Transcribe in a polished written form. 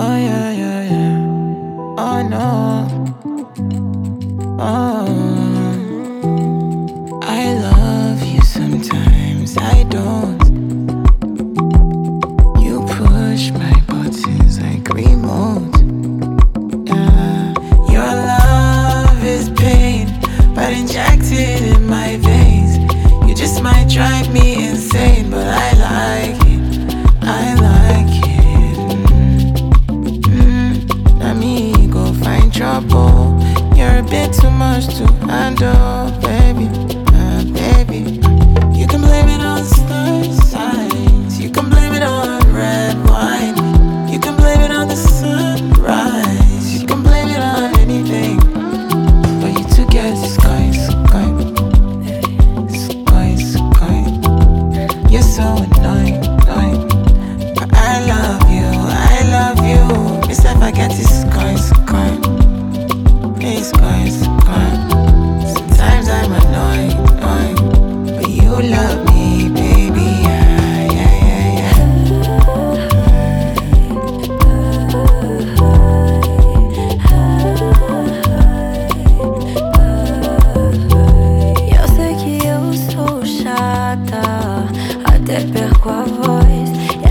Oh yeah, yeah, yeah. Oh no. Oh, I love you sometimes. I don't. You push my buttons like remote. Yeah. Your love is pain, but injected in my veins. You just might drive me insane, but I like it. I like it. Let me go find trouble. You're a bit too much to handle, baby, baby. You can blame it on star signs. You can blame it on red wine. You can blame it on the sunrise. You can blame it on anything, but you two get sky, sky, sky, sky. You're so annoying, annoying. But I love you, I love you. Miss if I get this sky, sky. It's sky, sky. Sometimes I'm annoyed, annoyed. But you love me, baby, yeah, yeah, yeah, Eu sei que eu sou chata, até perco a voz.